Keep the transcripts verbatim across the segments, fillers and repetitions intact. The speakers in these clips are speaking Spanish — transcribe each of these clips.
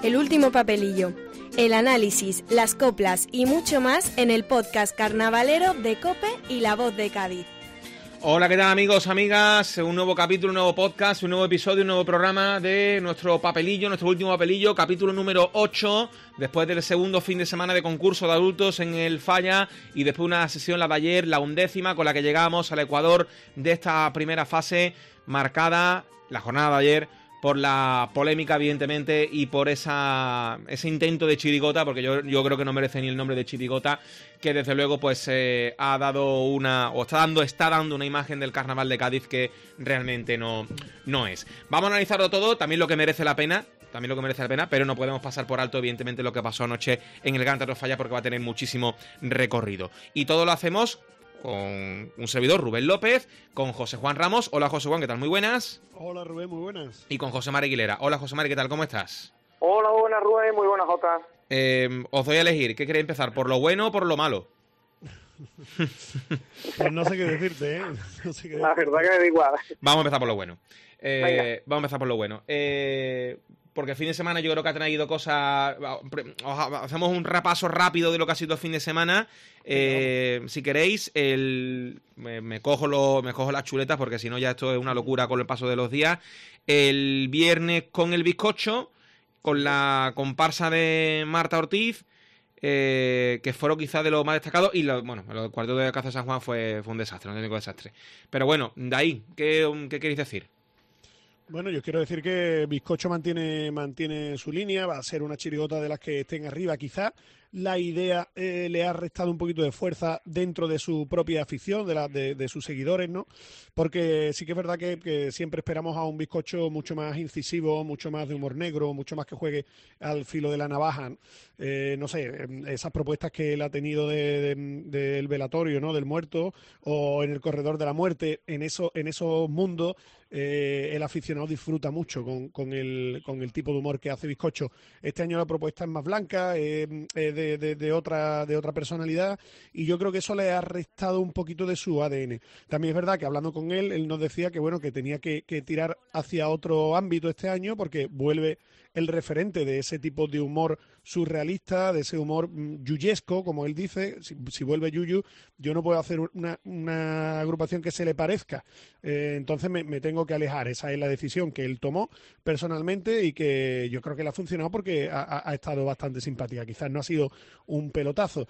El último papelillo. El análisis, las coplas y mucho más en el podcast carnavalero de COPE y La Voz de Cádiz. Hola, ¿qué tal, amigos, amigas? Un nuevo capítulo, un nuevo podcast, un nuevo episodio, un nuevo programa de nuestro papelillo, nuestro último papelillo, capítulo número ocho, después del segundo fin de semana de concurso de adultos en el Falla y después una sesión, la de ayer, la undécima, con la que llegamos al Ecuador de esta primera fase, marcada, la jornada de ayer, por la polémica, evidentemente, y por esa ese intento de chirigota, porque yo, yo creo que no merece ni el nombre de chirigota, que desde luego pues eh, ha dado una, o está dando, está dando una imagen del carnaval de Cádiz que realmente no, no es. Vamos a analizarlo todo, también lo que merece la pena, también lo que merece la pena, pero no podemos pasar por alto, evidentemente, lo que pasó anoche en el Gran Teatro Falla, porque va a tener muchísimo recorrido. Y todo lo hacemos con un servidor, Rubén López, con José Juan Ramos. Hola, José Juan, ¿qué tal? Muy buenas. Hola, Rubén, muy buenas. Y con José Mari Aguilera. Hola, José Mari, ¿qué tal? ¿Cómo estás? Hola, buenas, Rubén, muy buenas, Jota. Eh, os doy a elegir, ¿qué queréis empezar? ¿Por lo bueno o por lo malo? Pues no sé qué decirte, ¿eh? No sé qué decirte. La verdad que me da igual. Vamos a empezar por lo bueno. Eh, vamos a empezar por lo bueno. Eh... Porque el fin de semana yo creo que ha traído cosas. Hacemos un repaso rápido de lo que ha sido el fin de semana. Eh, si queréis, el, me, me, cojo lo, me cojo las chuletas, porque si no ya esto es una locura con el paso de los días. El viernes con el bizcocho, con la comparsa de Marta Ortiz, eh, que fueron quizás de los más destacados. Y lo, bueno, el cuarteto de Caza de San Juan fue, fue un desastre, un auténtico desastre. Pero bueno, de ahí, ¿qué, qué queréis decir? Bueno, yo quiero decir que Bizcocho mantiene, mantiene su línea, va a ser una chirigota de las que estén arriba. Quizá la idea eh, le ha restado un poquito de fuerza dentro de su propia afición, de, la, de, de sus seguidores, ¿no? Porque sí que es verdad que, que siempre esperamos a un Bizcocho mucho más incisivo, mucho más de humor negro, mucho más que juegue al filo de la navaja. Eh, no sé, esas propuestas que él ha tenido del de, de, velatorio, ¿no? Del muerto, o en el corredor de la muerte, en, eso, en esos mundos. Eh, el aficionado disfruta mucho con, con, el, con el tipo de humor que hace Bizcocho. Este año la propuesta es más blanca, eh, eh, de, de, de, otra, de otra personalidad, y yo creo que eso le ha restado un poquito de su A D N. También es verdad que hablando con él, él nos decía que bueno, que tenía que, que tirar hacia otro ámbito este año, porque vuelve el referente de ese tipo de humor surrealista, de ese humor mm, yuyesco, como él dice. Si, si vuelve Yuyu, yo no puedo hacer una, una agrupación que se le parezca, eh, entonces me, me tengo que alejar. Esa es la decisión que él tomó personalmente y que yo creo que le ha funcionado, porque ha, ha estado bastante simpática. Quizás no ha sido un pelotazo.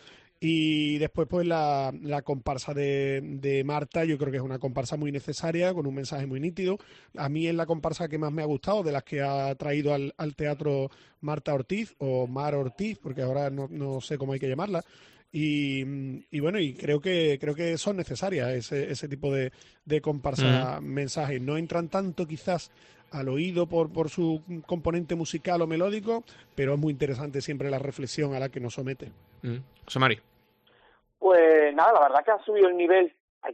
Y después pues la, la comparsa de, de Marta, yo creo que es una comparsa muy necesaria, con un mensaje muy nítido. A mí es la comparsa que más me ha gustado de las que ha traído al, al teatro Marta Ortiz, o Mar Ortiz, porque ahora no, no sé cómo hay que llamarla. Y, y bueno, y creo que creo que son necesarias ese, ese tipo de, de comparsa, mm. mensajes. No entran tanto quizás al oído por, por su componente musical o melódico, pero es muy interesante siempre la reflexión a la que nos somete. Mm. José Mari. Pues nada, la verdad que ha subido el nivel.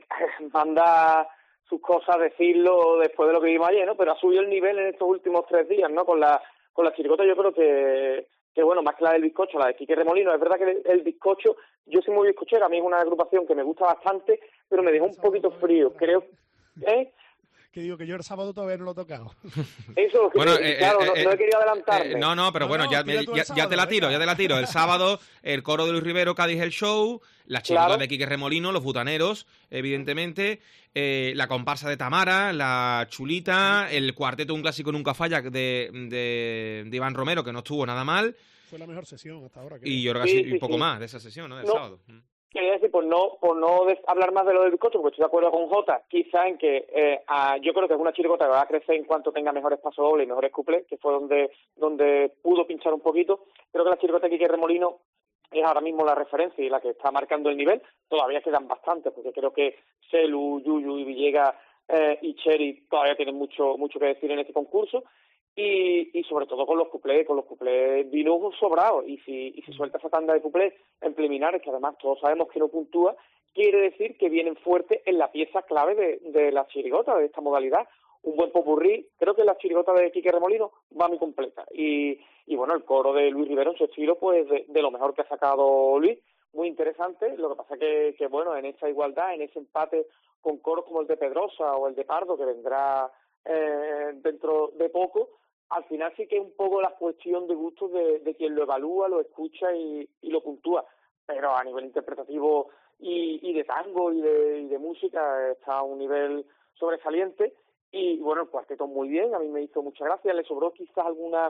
Manda sus cosas decirlo después de lo que vimos ayer, ¿no? Pero ha subido el nivel en estos últimos tres días, ¿no? Con la con la chirigota yo creo que, que bueno, más que la del bizcocho, la de Quique Remolino. Es verdad que el, el bizcocho, yo soy muy bizcochero, a mí es una agrupación que me gusta bastante, pero me dejó un poquito frío, creo. ¿Eh? Que digo que yo el sábado todavía no lo he tocado. Eso, que bueno, me, eh, claro, eh, no, eh, no he querido adelantarme. Eh, no, no, pero no, bueno, no, ya, me, ya, sábado, ya te la tiro, venga. ya te la tiro. El sábado, el coro de Luis Rivero, Cádiz el show, las chirigotas Claro. de Quique Remolino, los butaneros, evidentemente, eh, la comparsa de Tamara, la chulita, el cuarteto Un Clásico Nunca Falla de, de, de Iván Romero, que no estuvo nada mal. Fue la mejor sesión hasta ahora. Y yo creo que Sí, así, sí, un poco sí. más de esa sesión, ¿no? Del No. sábado. Quería decir, por no, por no des- hablar más de lo del bizcocho, porque estoy de acuerdo con Jota, quizá en que eh, a, yo creo que es una chirigota que va a crecer en cuanto tenga mejores pasos dobles y mejores cuplés, que fue donde donde pudo pinchar un poquito. Creo que la chirigota de Quique Remolino es ahora mismo la referencia y la que está marcando el nivel. Todavía quedan bastantes, porque creo que Celu, Yuyu y Villegas eh, y Cheri todavía tienen mucho mucho que decir en este concurso. Y, y sobre todo con los cuplés, con los cuplés vinujos sobrados. Y si, y si suelta esa tanda de cuplés en preliminares, que además todos sabemos que no puntúa, quiere decir que vienen fuertes en la pieza clave de, de la chirigota, de esta modalidad. Un buen popurrí. Creo que la chirigota de Quique Remolino va muy completa. Y, y bueno, el coro de Luis Rivero en su estilo, pues de, de lo mejor que ha sacado Luis. Muy interesante. Lo que pasa que, que bueno, en esa igualdad, en ese empate con coros como el de Pedrosa o el de Pardo, que vendrá eh, dentro de poco, al final sí que es un poco la cuestión de gustos de, de quien lo evalúa, lo escucha y, y lo puntúa, pero a nivel interpretativo y, y de tango y de, y de música está a un nivel sobresaliente. Y bueno, el cuarteto muy bien, a mí me hizo mucha gracia, le sobró quizás alguna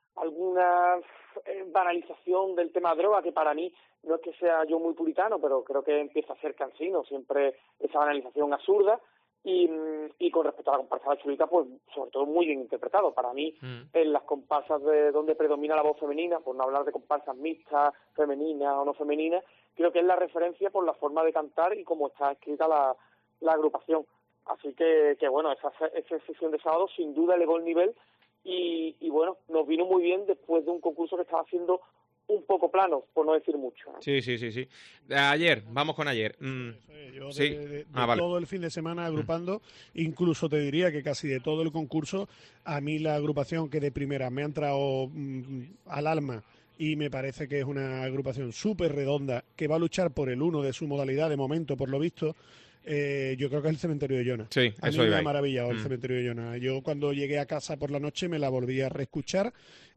alguna eh, banalización del tema droga, que para mí no es que sea yo muy puritano, pero creo que empieza a ser cansino, siempre esa banalización absurda. Y, y con respecto a la comparsa de la Chulita, pues sobre todo muy bien interpretado. Para mí, mm. en las comparsas de donde predomina la voz femenina, por no hablar de comparsas mixtas, femeninas o no femeninas, creo que es la referencia por la forma de cantar y cómo está escrita la, la agrupación. Así que, que bueno, esa, esa sesión de sábado sin duda elevó el nivel y, y bueno, nos vino muy bien después de un concurso que estaba haciendo un poco plano, por no decir mucho, ¿no? Sí, sí, sí, sí. Ayer, vamos con ayer. Mm. Yo sí. de, de, de ah, vale. todo el fin de semana agrupando, mm. incluso te diría que casi de todo el concurso, a mí la agrupación que de primera me ha entrado mm, al alma y me parece que es una agrupación súper redonda, que va a luchar por el uno de su modalidad de momento, por lo visto. Eh, yo creo que es el Cementerio de Llona. Sí, a mí eso me iba ha maravillado mm. el Cementerio de Llona. Yo cuando llegué a casa por la noche me la volví a reescuchar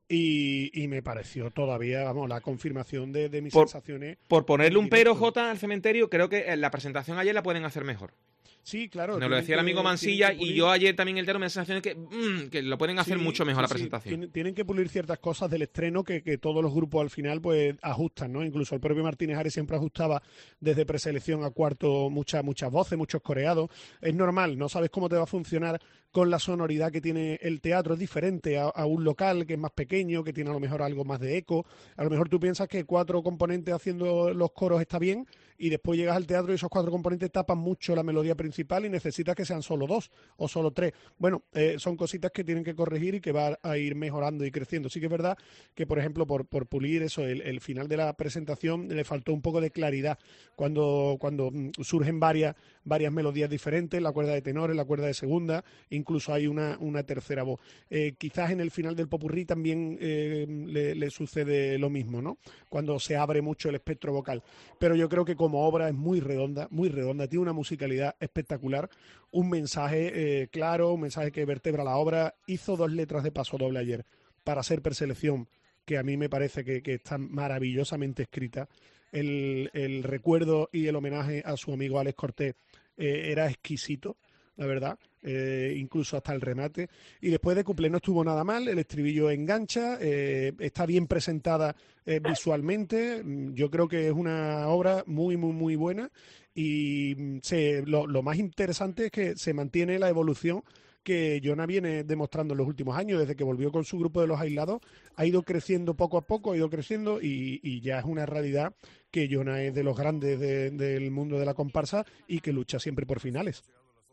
y, y me pareció todavía, vamos, la confirmación de, de mis por, sensaciones. Por ponerle un pero, Jota, al Cementerio, creo que la presentación ayer la pueden hacer mejor. Sí, claro. Nos lo decía el amigo Mansilla y yo ayer también el termo me da la sensación de que, mmm, que lo pueden hacer sí, mucho mejor sí, la presentación. Sí. Tienen, tienen que pulir ciertas cosas del estreno que, que todos los grupos al final pues ajustan, ¿no? Incluso el propio Martínez Ares siempre ajustaba desde preselección a cuarto muchas muchas voces, muchos coreados. Es normal, no sabes cómo te va a funcionar con la sonoridad que tiene el teatro, es diferente a, a un local que es más pequeño, que tiene a lo mejor algo más de eco. A lo mejor tú piensas que cuatro componentes haciendo los coros está bien y después llegas al teatro y esos cuatro componentes tapan mucho la melodía principal y necesitas que sean solo dos o solo tres. Bueno, eh, son cositas que tienen que corregir y que va a ir mejorando y creciendo. Sí que es verdad que, por ejemplo, por, por pulir eso, el, el final de la presentación le faltó un poco de claridad cuando, cuando surgen varias, varias melodías diferentes, la cuerda de tenores, la cuerda de segunda, incluso hay una, una tercera voz. Eh, quizás en el final del popurrí también eh, le, le sucede lo mismo, ¿no? Cuando se abre mucho el espectro vocal. Pero yo creo que como obra es muy redonda, muy redonda, tiene una musicalidad espectacular, un mensaje eh, claro, un mensaje que vertebra la obra. Hizo dos letras de paso doble ayer para ser preselección, que a mí me parece que, que están maravillosamente escritas. El, el recuerdo y el homenaje a su amigo Alex Cortés eh, era exquisito, la verdad, eh, incluso hasta el remate. Y después de cuplé no estuvo nada mal, el estribillo engancha, eh, está bien presentada eh, visualmente. Yo creo que es una obra muy, muy, muy buena y se, lo, lo más interesante es que se mantiene la evolución que Llona viene demostrando en los últimos años. Desde que volvió con su grupo de Los Aislados, ha ido creciendo poco a poco, ha ido creciendo y, y ya es una realidad que Llona es de los grandes de, del mundo de la comparsa y que lucha siempre por finales.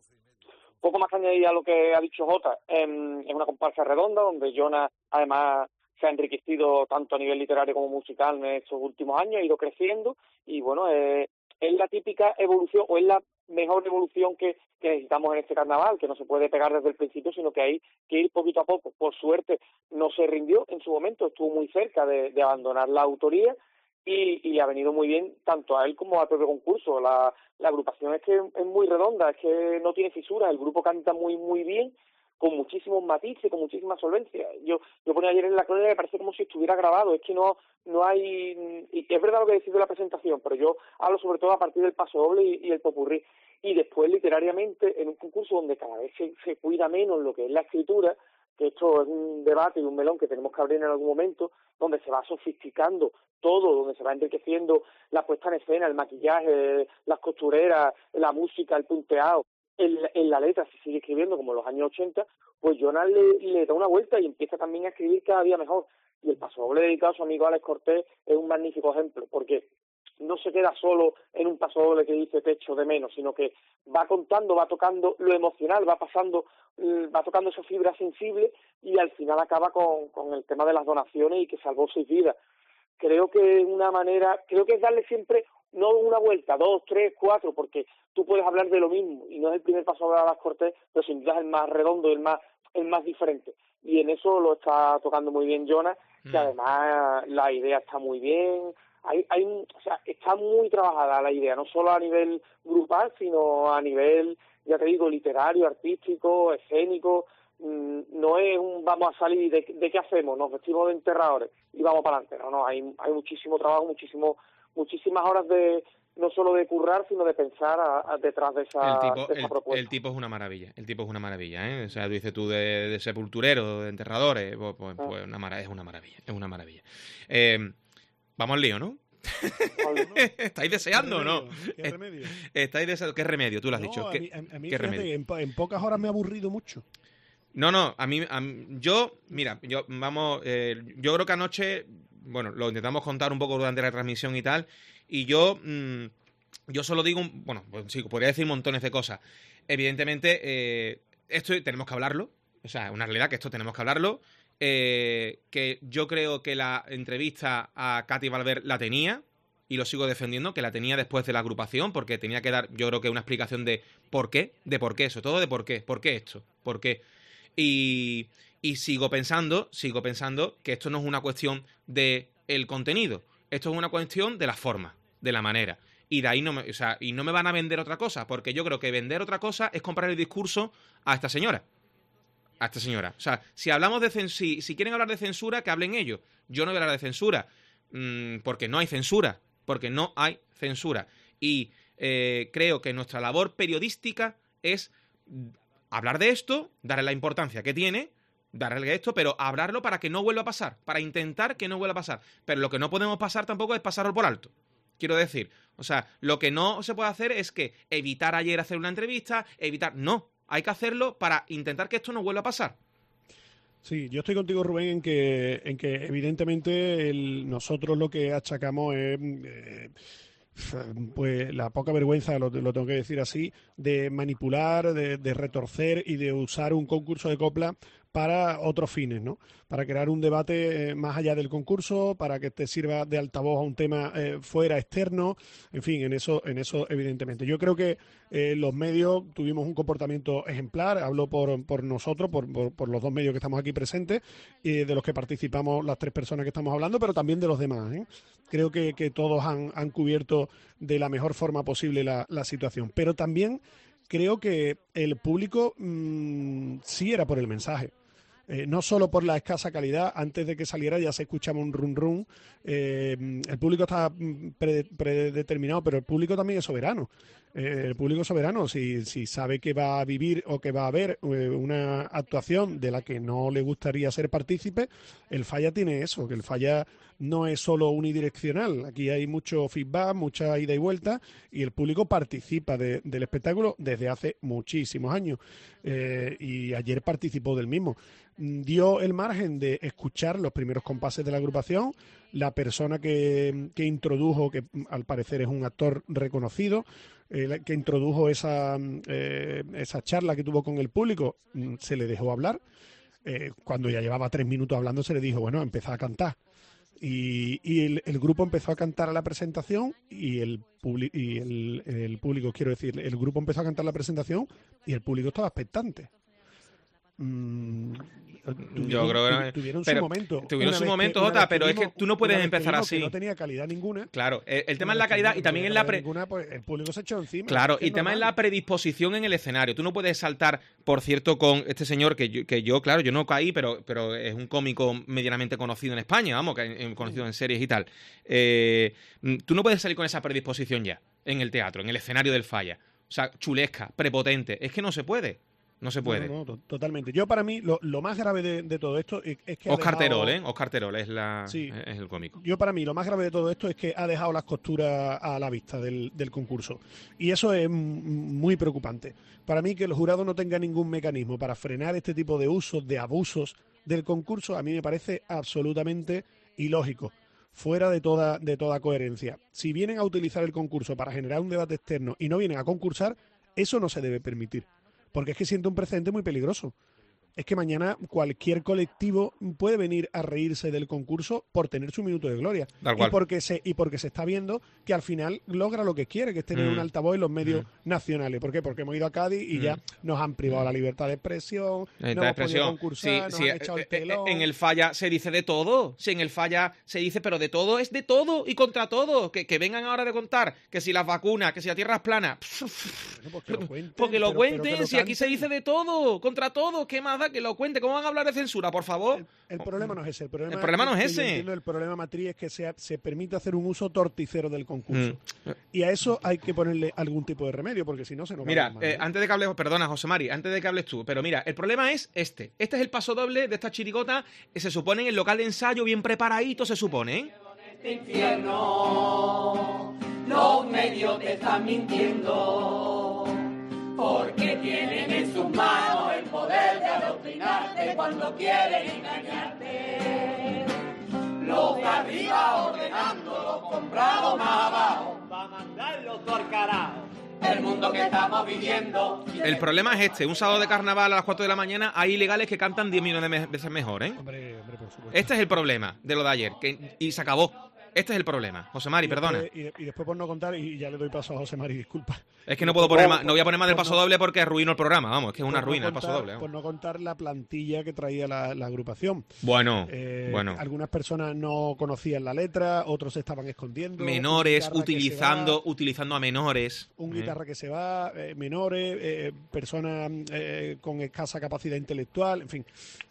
Poco más que añadir a lo que ha dicho Jota, eh, es una comparsa redonda donde Llona además se ha enriquecido tanto a nivel literario como musical en estos últimos años, ha ido creciendo y bueno, eh, es la típica evolución o es la mejor evolución que, que necesitamos en este carnaval, que no se puede pegar desde el principio, sino que hay que ir poquito a poco. Por suerte no se rindió en su momento, estuvo muy cerca de, de abandonar la autoría y, y le ha venido muy bien tanto a él como al propio concurso. La, la agrupación es que es muy redonda, es que no tiene fisuras, el grupo canta muy muy bien, con muchísimos matices, con muchísima solvencia. Yo yo ponía ayer en la crónica que parece como si estuviera grabado, es que no no hay... Y es verdad lo que decís de la presentación, pero yo hablo sobre todo a partir del paso doble y, y el popurrí. Y después, literariamente, en un concurso donde cada vez se, se cuida menos lo que es la escritura, que esto es un debate y un melón que tenemos que abrir en algún momento, donde se va sofisticando todo, donde se va enriqueciendo la puesta en escena, el maquillaje, las costureras, la música, el punteado. En, en la letra se sigue escribiendo como en los años ochenta, pues Jonas le, le da una vuelta y empieza también a escribir cada día mejor. Y el paso doble dedicado a su amigo Alex Cortés es un magnífico ejemplo, porque no se queda solo en un paso doble que dice te echo de menos, sino que va contando, va tocando lo emocional, va pasando, va tocando esa fibra sensible y al final acaba con, con el tema de las donaciones y que salvó seis vidas. Creo que es una manera, creo que es darle siempre no una vuelta, dos, tres, cuatro, porque tú puedes hablar de lo mismo y no es el primer paso de Alex Cortés, pero sin duda es el más redondo, el más, el más diferente. Y en eso lo está tocando muy bien Jonas, que además la idea está muy bien, hay, hay, o sea, está muy trabajada la idea, no solo a nivel grupal, sino a nivel, ya te digo, literario, artístico, escénico. no es un vamos a salir de, de qué hacemos, nos vestimos de enterradores y vamos para adelante. No, no, hay, hay muchísimo trabajo, muchísimo, muchísimas horas de no solo de currar, sino de pensar a, a, detrás de esa, el tipo, de esa el, propuesta. El tipo es una maravilla, el tipo es una maravilla, ¿eh? O sea, tú dices tú de, de sepulturero, de enterradores, pues, pues, ah. pues una mara, es una maravilla, es una maravilla. Eh, vamos al lío, ¿no? ¿Estáis deseando o no? ¿Qué remedio? ¿Estáis deseando? ¿Qué remedio? Tú lo has no, dicho. A ¿Qué, mí, a, a mí ¿qué fíjate, remedio? En, en pocas horas me ha aburrido mucho. No, no, a mí, a mí yo, mira, yo, vamos, eh, yo creo que anoche, bueno, lo intentamos contar un poco durante la transmisión y tal, y yo, mmm, yo solo digo, bueno, pues sí, podría decir montones de cosas. Evidentemente, eh, esto tenemos que hablarlo, o sea, es una realidad que esto tenemos que hablarlo, eh, que yo creo que la entrevista a Katy Valverde la tenía, y lo sigo defendiendo, que la tenía después de la agrupación, porque tenía que dar, yo creo que una explicación de por qué, de por qué, sobre todo de por qué, por qué esto, por qué. Y, y sigo pensando, sigo pensando que esto no es una cuestión de el contenido, esto es una cuestión de la forma, de la manera. Y de ahí no me, o sea, y no me van a vender otra cosa, porque yo creo que vender otra cosa es comprar el discurso a esta señora. A esta señora. O sea, si hablamos de censura, si, si quieren hablar de censura, que hablen ellos. Yo no voy a hablar de censura, mmm, porque no hay censura, porque no hay censura. Y eh, creo que nuestra labor periodística es hablar de esto, darle la importancia que tiene, darle esto, pero hablarlo para que no vuelva a pasar, para intentar que no vuelva a pasar. Pero lo que no podemos pasar tampoco es pasarlo por alto. Quiero decir, o sea, lo que no se puede hacer es que evitar ayer hacer una entrevista, evitar... No, hay que hacerlo para intentar que esto no vuelva a pasar. Sí, yo estoy contigo, Rubén, en que, en que evidentemente el, nosotros lo que achacamos es... Eh, pues la poca vergüenza, lo, lo tengo que decir así, de manipular, de, de retorcer y de usar un concurso de copla para otros fines, ¿no? Para crear un debate eh, más allá del concurso, para que te sirva de altavoz a un tema eh, fuera, externo, en fin, en eso, en eso evidentemente. Yo creo que eh, los medios tuvimos un comportamiento ejemplar, hablo por, por nosotros, por, por, por los dos medios que estamos aquí presentes, y de los que participamos las tres personas que estamos hablando, pero también de los demás, ¿eh? Creo que, que todos han, han cubierto de la mejor forma posible la, la situación, pero también creo que el público mmm, sí era por el mensaje. Eh, no solo por la escasa calidad, antes de que saliera ya se escuchaba un run run, eh, el público está pre, predeterminado, pero el público también es soberano. Eh, el público es soberano, si, si sabe que va a vivir o que va a ver eh, una actuación de la que no le gustaría ser partícipe, el Falla tiene eso, que el Falla no es solo unidireccional, aquí hay mucho feedback, mucha ida y vuelta, y el público participa de, del espectáculo desde hace muchísimos años, eh, y ayer participó del mismo. Dio el margen de escuchar los primeros compases de la agrupación, la persona que, que introdujo, que al parecer es un actor reconocido, eh, que introdujo esa, eh, esa charla que tuvo con el público, se le dejó hablar. Eh, cuando ya llevaba tres minutos hablando se le dijo, bueno, empezá a cantar. Y, y el, el grupo empezó a cantar a la presentación y, el, publi y el, el público, quiero decir, el grupo empezó a cantar la presentación y el público estaba expectante. Mm, tuvieron, yo creo que tuvieron pero, su momento tuvieron su que, momento Jota, pero vimos, es que tú no puedes empezar así. Que no tenía calidad ninguna. Claro, el, el tema es la calidad y también en la pre... ninguna, pues, el público se echó encima. Claro, es y tema es la predisposición en el escenario. Tú no puedes saltar, por cierto, con este señor que yo, que yo claro, yo no caí, pero, pero es un cómico medianamente conocido en España, vamos, que conocido en series y tal. Eh, tú no puedes salir con esa predisposición ya en el teatro, en el escenario del Falla. O sea, chulesca, prepotente. Es que no se puede. No se puede. No, no, no, totalmente. Yo, para mí, lo, lo más grave de, de todo esto es, es que... Oscar dejado... Terol, ¿eh? Oscar Terol es, la... sí. es el cómico. Yo, para mí, lo más grave de todo esto es que ha dejado las costuras a la vista del, del concurso. Y eso es muy preocupante. Para mí, que el jurado no tenga ningún mecanismo para frenar este tipo de usos, de abusos del concurso, a mí me parece absolutamente ilógico. Fuera de toda, de toda coherencia. Si vienen a utilizar el concurso para generar un debate externo y no vienen a concursar, eso no se debe permitir. Porque es que siente un precedente muy peligroso. Es que mañana cualquier colectivo puede venir a reírse del concurso por tener su minuto de gloria. Y porque, se, y porque se está viendo que al final logra lo que quiere, que es tener mm. un altavoz en los medios mm. nacionales. ¿Por qué? Porque hemos ido a Cádiz y mm. ya nos han privado mm. la libertad de expresión, libertad no de hemos podido concursar, sí, nos sí, han echado eh, el telón. En el Falla se dice de todo. Sí, en el Falla se dice, pero de todo es de todo y contra todo. Que, que vengan ahora de contar que si las vacunas, que si la tierra es plana. Bueno, pues que lo cuenten, porque lo pero, cuenten, pero que lo si aquí se dice de todo, contra todo, ¿qué más nada, que lo cuente. ¿Cómo van a hablar de censura, por favor? El, el problema no es ese. El problema, el problema no es ese. Yo entiendo, el problema matriz es que se, se permite hacer un uso torticero del concurso. Mm. Y a eso hay que ponerle algún tipo de remedio, porque si no se nos va Mira, a mal, eh, ¿no? antes de que hables, perdona, José Mari, antes de que hables tú, pero mira, el problema es este. Este es el paso doble de esta chirigota, que se supone en el local de ensayo, bien preparadito, se supone, ¿eh? Este infierno, los medios te están mintiendo, porque tienen en sus manos el poder de adoctrinarte cuando quieren engañarte. Los de arriba ordenando, los comprados más abajo, para mandarlos todo al carajo. El mundo que estamos viviendo. El problema es este, un sábado de carnaval a las cuatro de la mañana hay ilegales que cantan diez millones de veces mejor, ¿eh? Hombre, hombre, por supuesto. Este es el problema de lo de ayer, que, y se acabó. Este es el problema. José Mari, y perdona. Después, y, y después por no contar, y ya le doy paso a José Mari, disculpa. Es que no puedo poner más, no voy a poner más del paso doble porque arruino el programa, vamos, es que es una Por no ruina el contar- paso doble. Por vamos. no contar la plantilla que traía la, la agrupación. Bueno, Eh, bueno. Algunas personas no conocían la letra, otros se estaban escondiendo. Menores, un guitarra que se utilizando, va, utilizando a menores. un ¿eh? guitarra que se va, eh, menores, eh, personas eh, con escasa capacidad intelectual, en fin,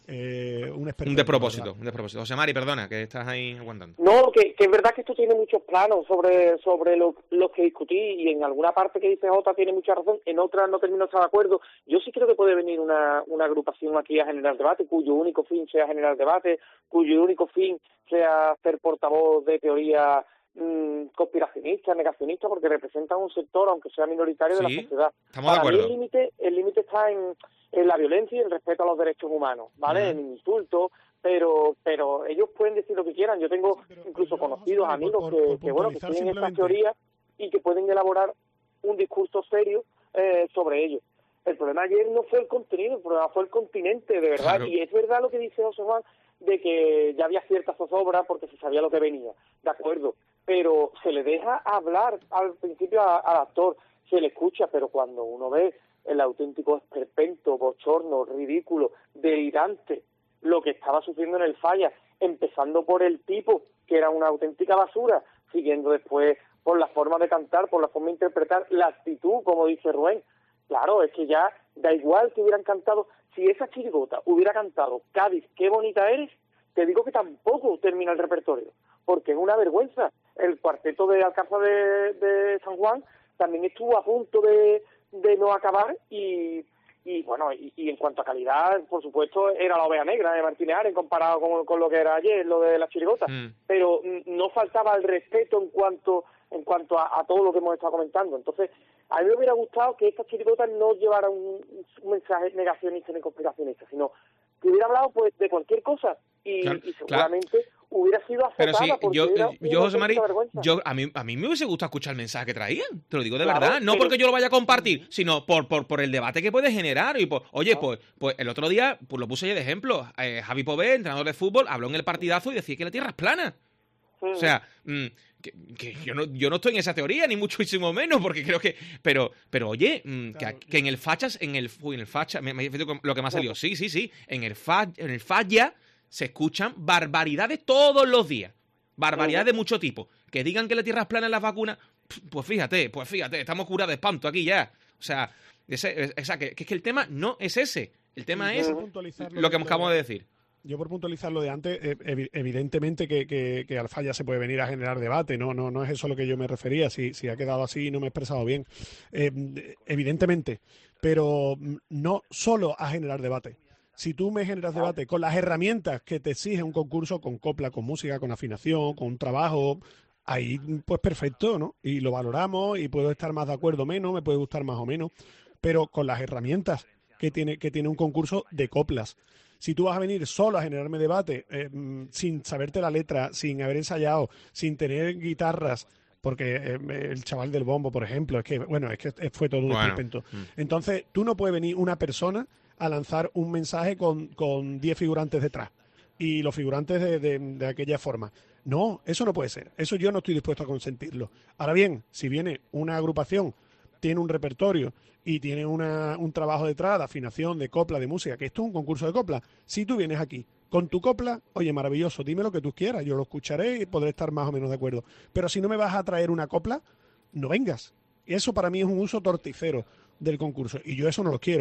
eh, un Un espectáculo, despropósito, ¿verdad? un despropósito. José Mari, perdona, que estás ahí aguantando. No, que, que es verdad que esto tiene muchos planos sobre sobre lo, lo que discutí, y en alguna parte que dice Jota tiene mucha razón, en otras no termino de estar de acuerdo. Yo sí creo que puede venir una, una agrupación aquí a generar debate, cuyo único fin sea generar debate, cuyo único fin sea ser portavoz de teoría mmm, conspiracionista, negacionista, porque representan un sector, aunque sea minoritario, de Sí, la sociedad. estamos de Para mí acuerdo. el límite el límite está en, en la violencia y el respeto a los derechos humanos, ¿vale? Ujú. En insultos, pero pero ellos pueden decir lo que quieran. Yo tengo Sí, pero- incluso pero yo, conocidos, José Mari, amigos por- que, por que, bueno, que puntualizar tienen estas simplemente- teorías y que pueden elaborar un discurso serio eh, sobre ello. El problema ayer no fue el contenido, el problema fue el continente, de verdad. Claro. Y es verdad lo que dice José Juan, de que ya había cierta zozobra porque se sabía lo que venía, de acuerdo. Pero se le deja hablar al principio a- al actor, se le escucha, pero cuando uno ve el auténtico esperpento, bochorno, ridículo, delirante, lo que estaba sufriendo en el Falla, empezando por el tipo, que era una auténtica basura, siguiendo después por la forma de cantar, por la forma de interpretar, la actitud, como dice Rubén. Claro, es que ya da igual que hubieran cantado, si esa chirigota hubiera cantado Cádiz, qué bonita eres, te digo que tampoco termina el repertorio, porque es una vergüenza. El cuarteto de Alcázar de, de San Juan también estuvo a punto de, de no acabar y, y bueno, y, y en cuanto a calidad, por supuesto, era la oveja negra de Martínez Ares comparado con, con lo que era ayer, lo de la chirigota, Mm. pero mm, no faltaba el respeto en cuanto en cuanto a, a todo lo que hemos estado comentando. Entonces, a mí me hubiera gustado que estas chirigotas no llevaran un, un mensaje negacionista ni conspiracionista, sino que hubiera hablado pues de cualquier cosa y, Claro, y seguramente hubiera sido Pero azotada sí, porque yo, era yo una José Mari, auténtica vergüenza. yo, a, mí, a mí me hubiese gustado escuchar el mensaje que traían, te lo digo de Claro, verdad, no pero- porque yo lo vaya a compartir, sino por, por, por el debate que puede generar. Y por, oye, Claro. pues, pues el otro día, pues lo puse yo de ejemplo, eh, Javi Pové, entrenador de fútbol, habló en el partidazo y decía que la tierra es plana. Mm. O sea, mm, que, que yo, no, yo no estoy en esa teoría, ni muchísimo menos, porque creo que... Pero, pero oye, mm, Claro. que, que en el fachas, en el, uy, en el facha, me, me he con lo que me ha salido, sí, sí, sí, en el, fa, en el falla se escuchan barbaridades todos los días, barbaridades de mucho tipo. Que digan que la tierra es plana en las vacunas, pues fíjate, pues fíjate, estamos curados de espanto aquí ya. O sea, ese, esa, que, que es que el tema no es ese, el tema Y es por puntualizar lo que acabamos de decir. Yo por puntualizar lo de antes, eh, evi- evidentemente que, que, que al Falla se puede venir a generar debate, no no no es eso a lo que yo me refería, si, si ha quedado así y no me he expresado bien. Eh, evidentemente, pero mm, no solo a generar debate. Si tú me generas debate con las herramientas que te exige un concurso, con copla, con música, con afinación, con un trabajo, ahí pues perfecto, ¿no? Y lo valoramos y puedo estar más de acuerdo o menos, me puede gustar más o menos, pero con las herramientas que tiene, que tiene un concurso de coplas. Si tú vas a venir solo a generarme debate, eh, mm, sin saberte la letra, sin haber ensayado, sin tener guitarras, porque eh, el chaval del bombo, por ejemplo, es que, bueno, es que fue todo un Bueno, esperpento. mm. Entonces, tú no puedes venir una persona a lanzar un mensaje con con diez figurantes detrás y los figurantes de, de, de aquella forma. No, eso no puede ser. Eso yo no estoy dispuesto a consentirlo. Ahora bien, si viene una agrupación, tiene un repertorio y tiene una, un trabajo detrás de afinación, de copla, de música, que esto es un concurso de copla. Si tú vienes aquí con tu copla, oye, maravilloso, dime lo que tú quieras, yo lo escucharé y podré estar más o menos de acuerdo. Pero si no me vas a traer una copla, no vengas. Y eso para mí es un uso torticero del concurso y yo eso no lo quiero.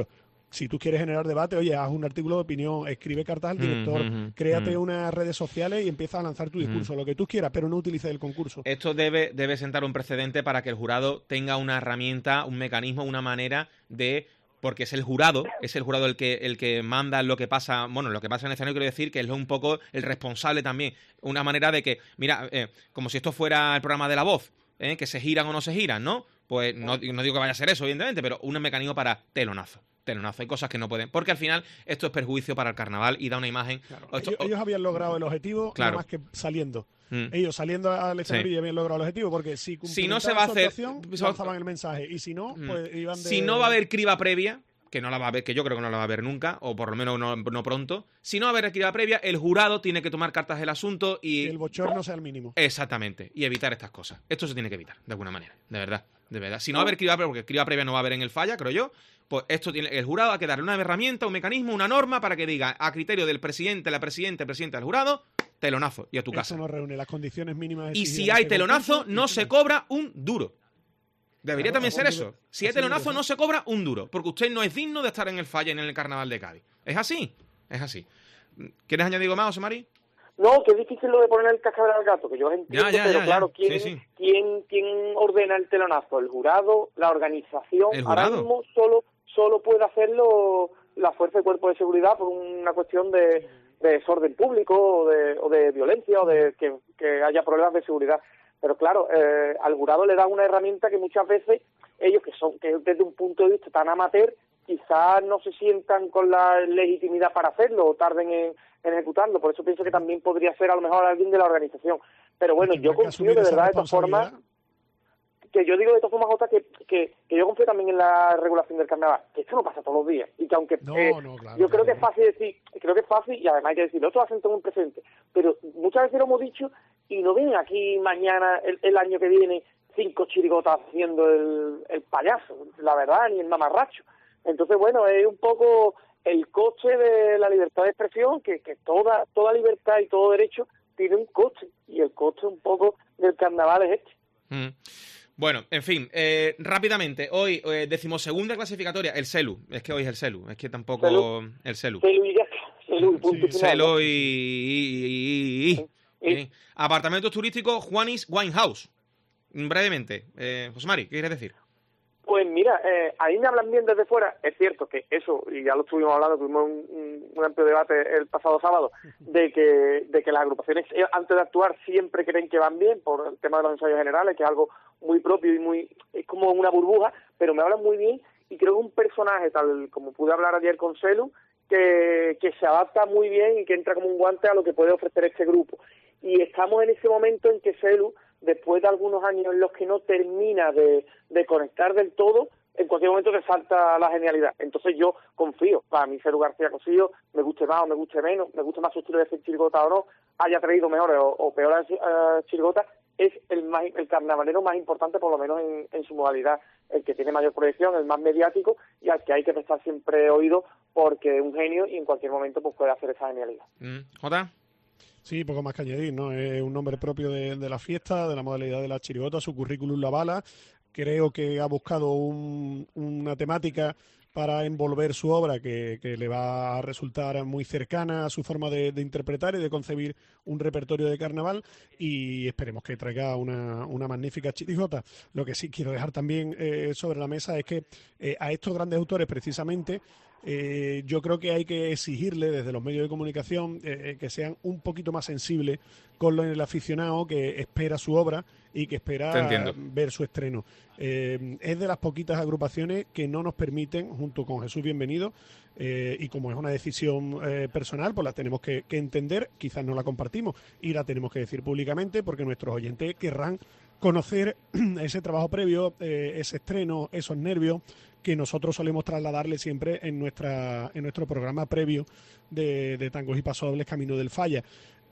Si tú quieres generar debate, oye, haz un artículo de opinión, escribe cartas al director, Mm, mm, créate mm. unas redes sociales y empieza a lanzar tu discurso, Mm. lo que tú quieras, pero no utilices el concurso. Esto debe, debe sentar un precedente para que el jurado tenga una herramienta, un mecanismo, una manera de... Porque es el jurado, es el jurado el que el que manda lo que pasa, bueno, lo que pasa en el escenario, quiero decir que es un poco el responsable también. Una manera de que, mira, eh, como si esto fuera el programa de La Voz, ¿eh? Que se giran o no se giran, ¿no? Pues no, no digo que vaya a ser eso, evidentemente, pero un mecanismo para telonazo. Telonazo. Hay cosas que no pueden. Porque al final esto es perjuicio para el carnaval y da una imagen. Claro, Esto- ellos, ellos habían logrado el objetivo, Claro. nada más que saliendo. Mm. Ellos saliendo al escenario Sí. ya habían logrado el objetivo, porque si Si no se va a cumplimentaban su hacer- actuación, lanzaban el mensaje, y si no, Mm. pues iban de... Si no va a haber criba previa, que no la va a haber, que yo creo que no la va a haber nunca, o por lo menos no, no pronto. Si no va a haber criba previa, el jurado tiene que tomar cartas del asunto y... que el bochorno sea el mínimo. Exactamente, y evitar estas cosas. Esto se tiene que evitar, de alguna manera, de verdad, de verdad. Si no va a haber criba previa, porque criba previa no va a haber en el falla, creo yo, pues esto tiene, el jurado ha que darle una herramienta, un mecanismo, una norma para que diga, a criterio del presidente, la presidenta, el presidente del jurado, telonazo, y a tu casa. Eso no reúne las condiciones mínimas. Y exigidas si en hay este telonazo, concurso, no y se final. cobra un duro. Debería Claro, también así ser debe- eso. Si hay así debe telonazo, ser. no se cobra un duro, porque usted no es digno de estar en el falla ni en el carnaval de Cádiz. Es así, es así. ¿Quieres añadir algo más, José Mari? No, que es difícil lo de poner el cascabel al gato, que yo entiendo, Ya, ya, pero ya, claro, ya. ¿quién, Sí, sí. ¿quién, quién ordena el telonazo? ¿El jurado? ¿La organización? ¿El Ahora jurado? mismo solo, solo puede hacerlo la Fuerza y Cuerpo de Seguridad por una cuestión de, de desorden público o de, o de violencia o de que, que haya problemas de seguridad. Pero claro, eh, al jurado le da una herramienta que muchas veces ellos, que son que desde un punto de vista tan amateur, quizás no se sientan con la legitimidad para hacerlo o tarden en, en ejecutarlo. Por eso pienso que también podría ser a lo mejor alguien de la organización. Pero bueno, yo Tendrán que confío asumir de esa verdad de todas formas, responsabilidad. que yo digo de todas formas, Jota, que, que, que yo confío también en la regulación del carnaval, que esto no pasa todos los días, y que aunque No, eh, no, claro, yo creo claro, que es no. fácil decir, creo que es fácil, y además hay que decirlo, esto lo hacen todo un presente, pero muchas veces lo hemos dicho, y no ven aquí mañana, el, el año que viene, cinco chirigotas haciendo el, el payaso, la verdad, ni el mamarracho. Entonces, bueno, es un poco el coste de la libertad de expresión, que, que toda, toda libertad y todo derecho tiene un coste, y el coste un poco del carnaval es este. Mm. Bueno, en fin, eh, rápidamente, hoy eh, decimosegunda clasificatoria, el Celu, es que hoy es el Celu, es que tampoco Celu. el Celu. Celu y ya está, Celu y punto Sí, final. Celu y, y- y- y- Sí. y- Apartamentos turísticos Juanis Winehouse. Brevemente, eh, José Mari, ¿qué quieres decir? Pues mira, eh, ahí me hablan bien desde fuera. Es cierto que eso, y ya lo estuvimos hablando, tuvimos un, un, un amplio debate el pasado sábado, de que, de que las agrupaciones eh, antes de actuar siempre creen que van bien por el tema de los ensayos generales, que es algo muy propio y muy, es como una burbuja, pero me hablan muy bien y creo que un personaje, tal como pude hablar ayer con Celu, que, que se adapta muy bien y que entra como un guante a lo que puede ofrecer este grupo. Y estamos en ese momento en que Celu, después de algunos años en los que no termina de, de conectar del todo, en cualquier momento te salta la genialidad. Entonces yo confío. Para mí Celu García Cosío, me guste más o me guste menos, me guste más su estilo de hacer chirigota o no, haya traído mejores o, o peores uh, chirigotas, es el más, el carnavalero más importante, por lo menos en, en su modalidad, el que tiene mayor proyección, el más mediático y al que hay que prestar siempre oído porque es un genio y en cualquier momento pues puede hacer esa genialidad. Mm, ¿Jota? Sí, poco más que añadir, ¿no? Es un nombre propio de, de la fiesta, de la modalidad de la chirigota, su currículum la avala. Creo que ha buscado un, una temática para envolver su obra que, que le va a resultar muy cercana a su forma de, de interpretar y de concebir un repertorio de carnaval, y esperemos que traiga una, una magnífica chirigota. Lo que sí quiero dejar también eh, sobre la mesa es que eh, a estos grandes autores precisamente Eh, yo creo que hay que exigirle desde los medios de comunicación eh, que sean un poquito más sensibles con el aficionado que espera su obra y que espera ver su estreno. Eh, es de las poquitas agrupaciones que no nos permiten, junto con Jesús Bienvenido, eh, y como es una decisión eh, personal, pues la tenemos que, que entender, quizás no la compartimos y la tenemos que decir públicamente porque nuestros oyentes querrán conocer ese trabajo previo, eh, ese estreno, esos nervios que nosotros solemos trasladarle siempre en nuestra en nuestro programa previo de, de Tangos y Pasodobles Camino del Falla.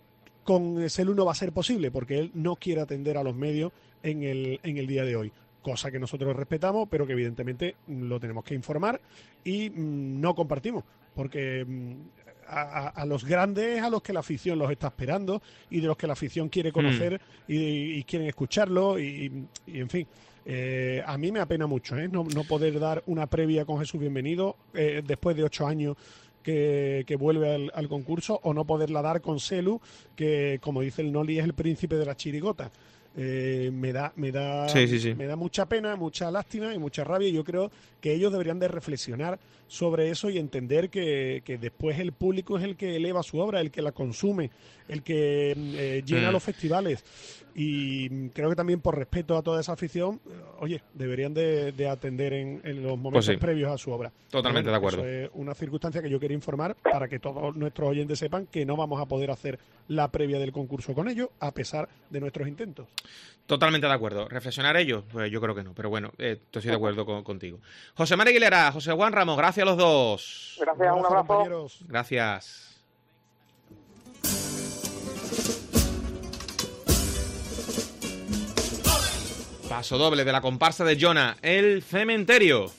Con Celu no va a ser posible porque él no quiere atender a los medios en el, en el día de hoy, cosa que nosotros respetamos, pero que evidentemente lo tenemos que informar y mmm, no compartimos, porque mmm, a, a los grandes a los que la afición los está esperando y de los que la afición quiere conocer mm. y, y quieren escucharlo y, y en fin. Eh, a mí me apena mucho, ¿eh? no, no poder dar una previa con Jesús Bienvenido eh, después de ocho años que, que vuelve al, al concurso, o no poderla dar con Selu, que como dice el Noli es el príncipe de la chirigota. Eh, me da me da sí, sí, sí. me da mucha pena, mucha lástima y mucha rabia. Yo creo que ellos deberían de reflexionar sobre eso y entender que, que después el público es el que eleva su obra, el que la consume, el que eh, llena mm. los festivales. Y creo que también por respeto a toda esa afición, oye, deberían de, de atender en, en los momentos pues sí. previos a su obra. Totalmente bueno, de acuerdo. Eso es una circunstancia que yo quería informar para que todos nuestros oyentes sepan que no vamos a poder hacer la previa del concurso con ellos, a pesar de nuestros intentos. Totalmente de acuerdo. ¿Reflexionar ellos? Pues yo creo que no, pero bueno, eh, estoy de acuerdo con, contigo. José María Aguilera, José Juan Ramos, gracias a los dos. Gracias, un abrazo. Compañeros. Gracias. Paso doble de la comparsa de Jonah, El Cementerio.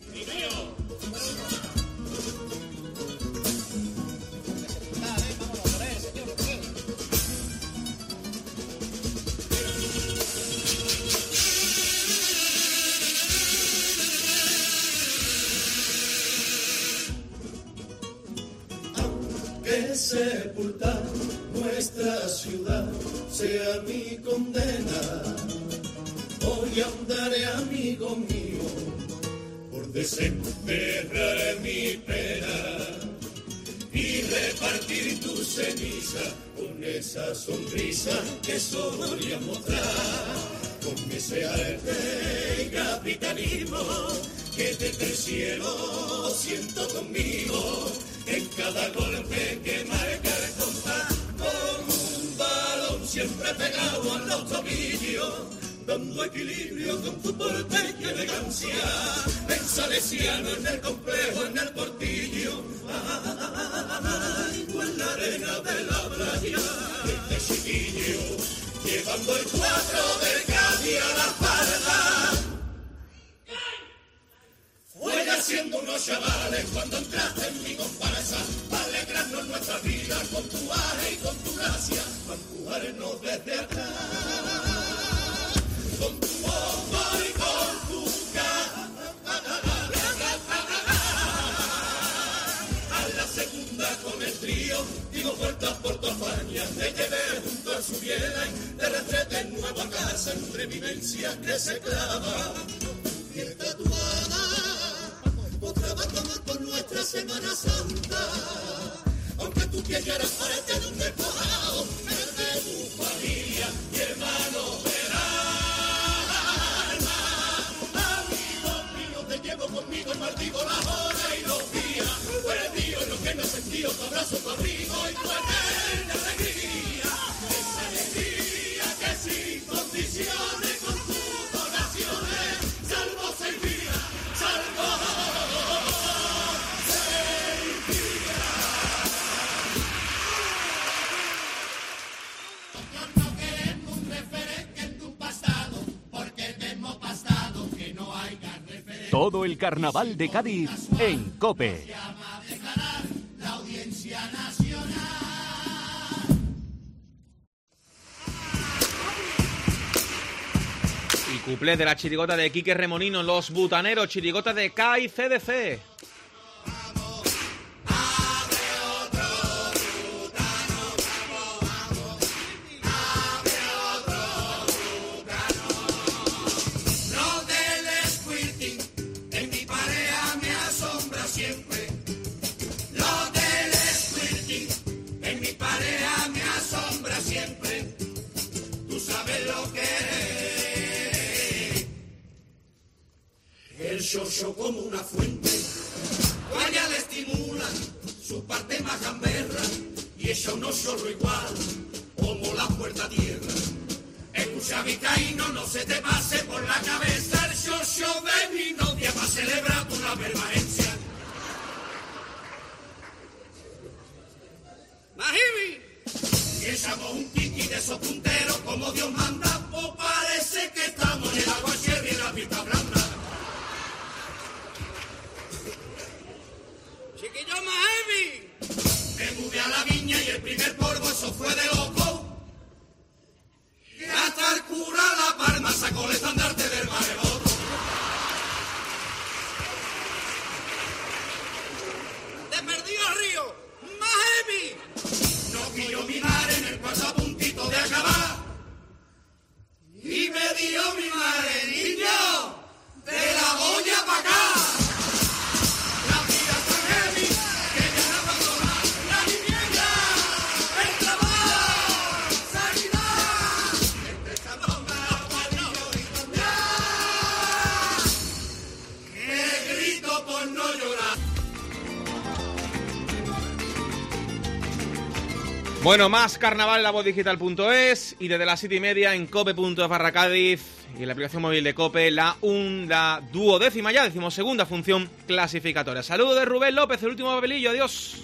Aunque sepultar nuestra ciudad sea mi condena, hoy andaré, amigo mío, por desenterrar mi pena y repartir tu ceniza con esa sonrisa que solía mostrar, con ese arte y capitalismo que desde el cielo siento conmigo en cada golpe que marca el compás, con un balón siempre pegado a los tobillos, dando equilibrio con tu porte y elegancia, en salesiano, en el complejo, en el portillo, ay, o en la arena de la playa, desde chiquillo, llevando el cuatro del Cádiz a la espalda. Fue naciendo unos chavales cuando entraste en mi comparsa, para alegrarnos nuestra vida con tu aje y con tu gracia, para empujarnos desde atrás, con tu bombo y con tu a la segunda con el trío, digo vueltas por tu España, te llevé junto a su biela y te retrete en nueva casa entre vivencias que se clava. Y tatuada, otra banda con nuestra Semana Santa, aunque tú quieras pararte de un despojado, el de tu familia y hermano del alma. Amigo mío, te llevo conmigo y maldigo la hora y los días, perdido en lo que no he sentido, tu abrazo, tu abrigo y tu eterna alegría, esa alegría que sin condiciones con tus donaciones salvo seis días, salvo todo el carnaval de Cádiz en COPE. Y cuplé de la chirigota de Quique Remolino, Los Butaneros, chirigota de K y C D C. El xoxo como una fuente, vaya le estimulan su parte más gamberra y echa unos chorro igual como la puerta tierra. Escucha vizcaíno, no se te pase por la cabeza el xoxo de mi novia para celebrar una permanencia. ¡Majimi! Y echamos un kiki de esos punteros como Dios manda, pues parece que estamos en el agua cherry y en la pista blanda. Chiquillo Mahevi, me mudé a la viña y el primer polvo eso fue de loco. Y hasta el cura La Palma sacó el estandarte del mareo. he perdido el río, más heavy. No quiero mi madre en el cuarto a puntito de acabar. Y me dio mi madre, niño, de la boya para acá. La vida es tan heavy que ya no abandona la vivienda, el trabajo, sanidad, entre Sandonga, Guadillo y Tondela. Que grito por no llorar. Bueno, más carnaval en la voz digital punto es y desde las siete y media en cope punto es barra Cádiz y en la aplicación móvil de Cope la, un, la duodécima ya, decimosegunda función clasificatoria. Saludos de Rubén López, el último papelillo, adiós.